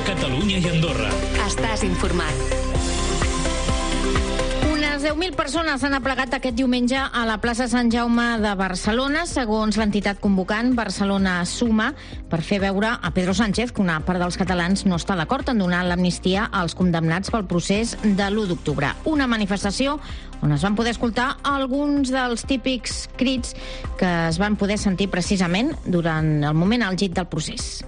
Catalunya i Andorra. Estàs informat. Unes 10.000 persones s'han aplegat aquest diumenge a la plaça Sant Jaume de Barcelona, segons l'entitat convocant Barcelona Suma, per fer veure a Pedro Sánchez que una part dels catalans no està d'acord en donar l'amnistia als condemnats pel procés de l'1 d'octubre. Una manifestació on es van poder escoltar alguns dels típics crits que es van poder sentir precisament durant el moment àlgid del procés.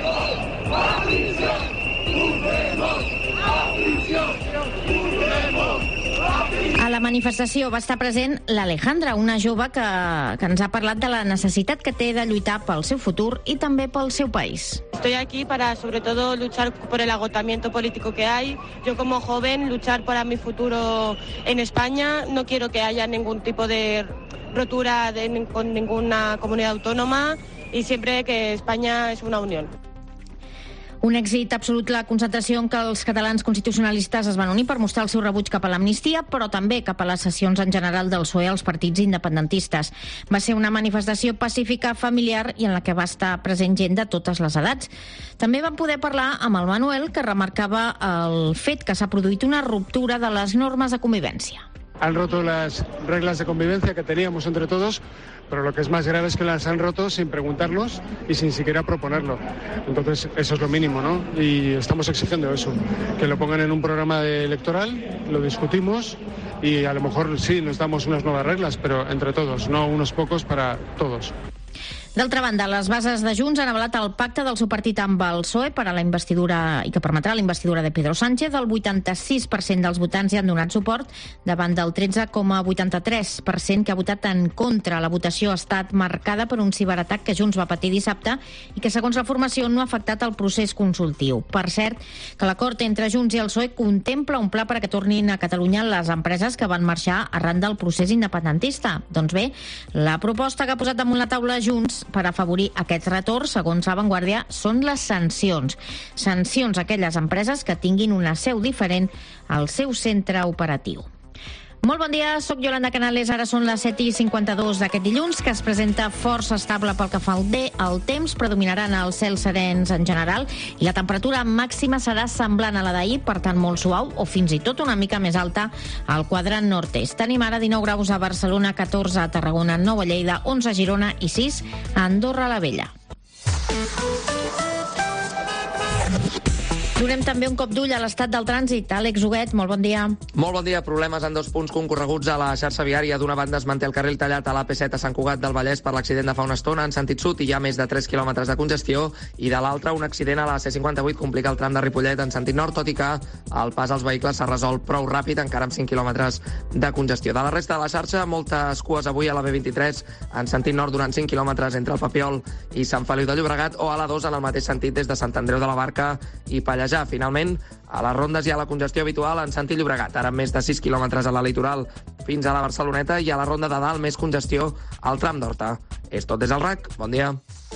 A la manifestació va estar present l'Alejandra, una jove que ens ha parlat de la necessitat que té de lluitar pel seu futur i també pel seu país. Estoy aquí para, sobre todo, luchar por el agotamiento político que hay. Yo, como joven, luchar para mi futuro en España. No quiero que haya ningún tipo de rotura con ninguna comunidad autónoma y siempre que España es una unión. Un èxit absolut la concentració en què els catalans constitucionalistes es van unir per mostrar el seu rebuig cap a l'amnistia, però també cap a les sessions en general del PSOE als partits independentistes. Va ser una manifestació pacífica, familiar i en la que va estar present gent de totes les edats. També vam poder parlar amb el Manuel, que remarcava el fet que s'ha produït una ruptura de les normes de convivència. Han roto las reglas de convivencia que teníamos entre todos, pero lo que es más grave es que las han roto sin preguntarnos y sin siquiera proponerlo. Entonces, eso es lo mínimo, ¿no? Y estamos exigiendo eso, que lo pongan en un programa electoral, lo discutimos y a lo mejor sí nos damos unas nuevas reglas, pero entre todos, no unos pocos para todos. D'altra banda, les bases de Junts han avalat el pacte del seu partit amb el PSOE per a la investidura i que permetrà la investidura de Pedro Sánchez. El 86% dels votants hi han donat suport davant del 13,83% que ha votat en contra. La votació ha estat marcada per un ciberatac que Junts va patir dissabte i que, segons la formació, no ha afectat el procés consultiu. Per cert, que l'acord entre Junts i el PSOE contempla un pla per a que tornin a Catalunya les empreses que van marxar arran del procés independentista. Doncs bé, la proposta que ha posat damunt la taula Junts per afavorir aquest retorn, segons La Vanguardia, són les sancions. Sancions a aquelles empreses que tinguin una seu diferent al seu centre operatiu. Molt bon dia, soc Yolanda Canales, ara són les 7:52 d'aquest dilluns, que es presenta força estable pel que fa al temps, predominaran els cels serens en general i la temperatura màxima serà semblant a la d'ahir, per tant molt suau o fins i tot una mica més alta al quadrant nord-est. Tenim ara 19 graus a Barcelona, 14 a Tarragona, 9 a Lleida, 11 a Girona i 6 a Andorra la Vella. Donem també un cop d'ull a l'estat del trànsit. Àlex Huguet, molt bon dia. Molt bon dia. Problemes en 2 punts concorreguts a la xarxa viària. D'una banda es manté el carril tallat a l'AP7 a Sant Cugat del Vallès per l'accident de fa una estona en sentit sud i hi ha més de 3 quilòmetres de congestió, i de l'altra un accident a la C58 complica el tram de Ripollet en sentit nord, tot i que el pas als vehicles s'ha resolt prou ràpid, encara amb 5 quilòmetres de congestió. De la resta de la xarxa, moltes cues avui a la B23 en sentit nord durant 5 quilòmetres entre el Papiol i Sant Feliu de Llobregat, o a la 2 en el mateix sentit des de Sant Andreu de la Barca i Pallejà. Finalment, a les rondes hi ha la congestió habitual en sentit Llobregat, ara amb més de 6 quilòmetres a la litoral fins a la Barceloneta, i a la ronda de dalt més congestió al tram d'Horta. És tot des del RAC. Bon dia.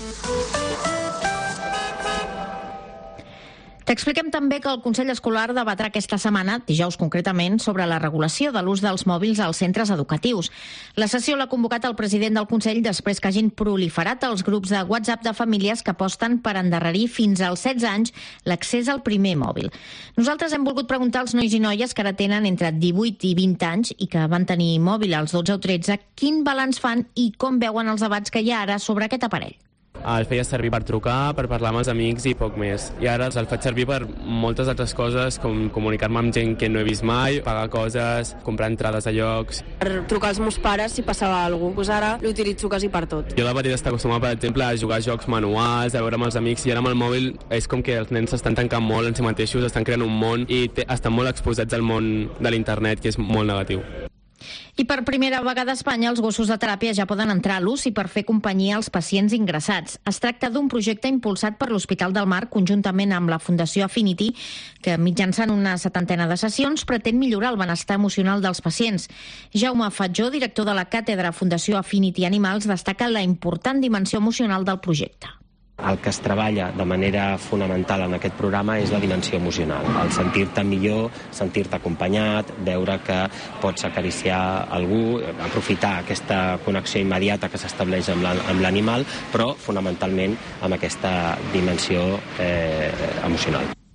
T'expliquem també que el Consell Escolar debatrà aquesta setmana, dijous concretament, sobre la regulació de l'ús dels mòbils als centres educatius. La sessió l'ha convocat el president del Consell després que hagin proliferat els grups de WhatsApp de famílies que aposten per endarrerir fins als 16 anys l'accés al primer mòbil. Nosaltres hem volgut preguntar als nois i noies que ara tenen entre 18 i 20 anys i que van tenir mòbil als 12 o 13 quin balanç fan i com veuen els debats que hi ha ara sobre aquest aparell. El feia servir per trucar, per parlar amb els amics i poc més. I ara el faig servir per moltes altres coses, com comunicar-me amb gent que no he vist mai, pagar coses, comprar entrades a llocs. Per trucar als meus pares si passava alguna cosa, ara l'utilitzo quasi per tot. Jo de petita estava acostumat, per exemple, a jugar a jocs manuals, a veure amb els amics, i ara amb el mòbil és com que els nens s'estan tancant molt en si mateixos, estan creant un món i estan molt exposats al món de l'internet, que és molt negatiu. I per primera vegada a Espanya els gossos de teràpia ja poden entrar a l'UCI per fer companyia als pacients ingressats. Es tracta d'un projecte impulsat per l'Hospital del Mar conjuntament amb la Fundació Affinity, que mitjançant una 70 de sessions pretén millorar el benestar emocional dels pacients. Jaume Fatjó, director de la càtedra Fundació Affinity Animals, destaca la important dimensió emocional del projecte. El que es treballa de manera fonamental en aquest programa és la dimensió emocional. El sentir-te millor, sentir-te acompanyat, veure que pots acariciar algú, aprofitar aquesta connexió immediata que s'estableix amb l'animal, però fonamentalment amb aquesta dimensió emocional.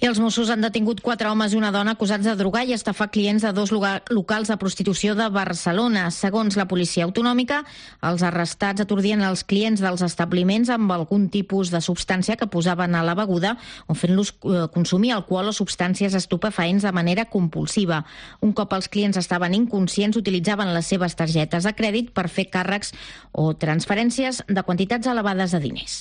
I els Mossos han detingut 4 homes i una dona acusats de drogar i estafar clients de 2 locals de prostitució de Barcelona. Segons la policia autonòmica, els arrestats atordien els clients dels establiments amb algun tipus de substància que posaven a la beguda o fent-los consumir alcohol o substàncies estupefaents de manera compulsiva. Un cop els clients estaven inconscients, utilitzaven les seves targetes de crèdit per fer càrrecs o transferències de quantitats elevades de diners.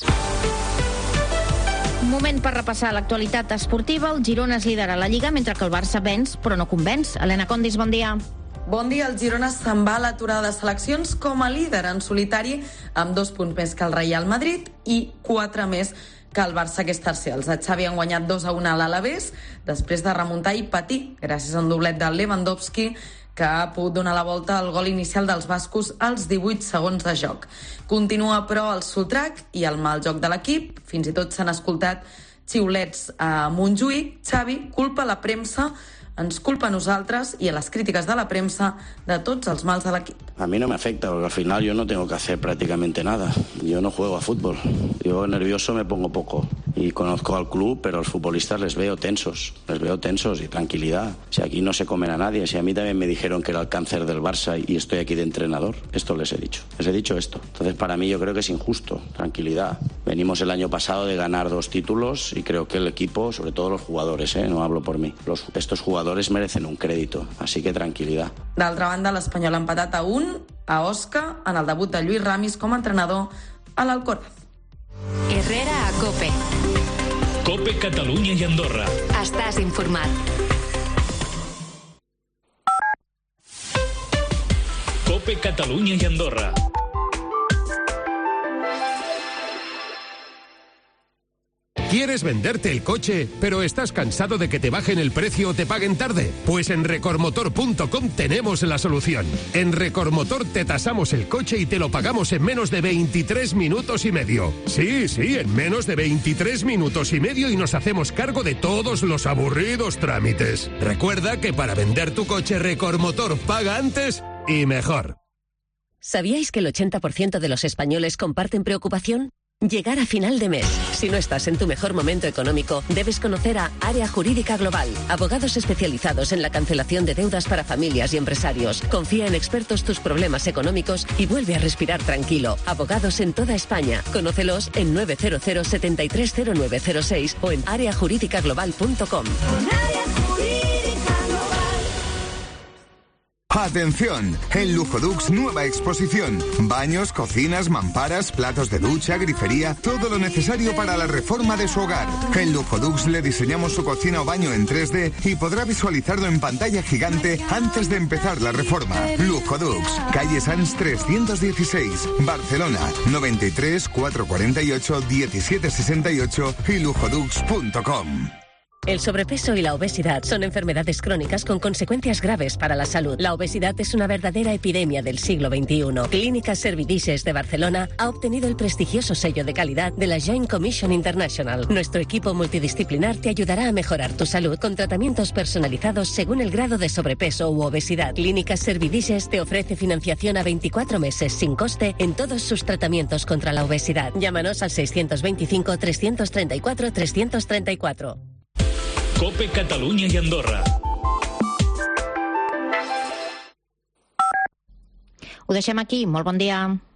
Un moment per repassar l'actualitat esportiva. El Girona es lidera la Lliga, mentre que el Barça venç, però no convenç. Helena Condis, bon dia. Bon dia, el Girona se'n va a l'aturada de seleccions com a líder en solitari, amb 2 punts més que el Real Madrid i 4 més que el Barça, que és tercer. Els de Xavi han guanyat 2-1 a l'Alavés, després de remuntar i patir, gràcies a un doblet de Lewandowski, que ha pogut donar la volta al gol inicial dels bascos als 18 segons de joc. Continua, però, el sotrac i el mal joc de l'equip. Fins i tot s'han escoltat xiulets a Montjuïc. Xavi culpa la premsa, ens culpa a nosaltres y a las críticas de la prensa de tots els mals de l'equip. A mí no me afecta, porque al final yo no tengo que hacer prácticamente nada. Yo no juego a fútbol. Yo nervioso me pongo poco. Y conozco al club, pero a los futbolistas les veo tensos y tranquilidad. Si aquí no se comen a nadie, si a mí también me dijeron que era el cáncer del Barça y estoy aquí de entrenador, esto les he dicho esto. Entonces para mí yo creo que es injusto, tranquilidad. Venimos el año pasado de ganar 2 títulos y creo que el equipo, sobre todo los jugadores, no hablo por mí, estos jugadores merecen un crédito, así que tranquilidad. D'altra banda, l'Espanyol ha empatat a 1 a Osca en el debut de Lluís Ramis com a entrenador a l'Alcoraz. Herrera a COPE. COPE Catalunya i Andorra. Estàs informat. COPE Catalunya i Andorra. ¿Quieres venderte el coche, pero estás cansado de que te bajen el precio o te paguen tarde? Pues en Recormotor.com tenemos la solución. En Recormotor te tasamos el coche y te lo pagamos en menos de 23 minutos y medio. Sí, en menos de 23 minutos y medio y nos hacemos cargo de todos los aburridos trámites. Recuerda que para vender tu coche Recormotor paga antes y mejor. ¿Sabíais que el 80% de los españoles comparten preocupación? Llegar a final de mes. Si no estás en tu mejor momento económico, debes conocer a Área Jurídica Global. Abogados especializados en la cancelación de deudas para familias y empresarios. Confía en expertos tus problemas económicos y vuelve a respirar tranquilo. Abogados en toda España. Conócelos en 900 730906 o en areajuridicaglobal.com. Atención, en Lujodux nueva exposición. Baños, cocinas, mamparas, platos de ducha, grifería, todo lo necesario para la reforma de su hogar. En Lujodux le diseñamos su cocina o baño en 3D y podrá visualizarlo en pantalla gigante antes de empezar la reforma. Lujodux, calle Sans 316, Barcelona, 93 448 1768 y lujodux.com. El sobrepeso y la obesidad son enfermedades crónicas con consecuencias graves para la salud. La obesidad es una verdadera epidemia del siglo XXI. Clínica Servidices de Barcelona ha obtenido el prestigioso sello de calidad de la Joint Commission International. Nuestro equipo multidisciplinar te ayudará a mejorar tu salud con tratamientos personalizados según el grado de sobrepeso u obesidad. Clínica Servidices te ofrece financiación a 24 meses sin coste en todos sus tratamientos contra la obesidad. Llámanos al 625 334 334. COPE Catalunya i Andorra. Ho deixem aquí. Molt bon dia.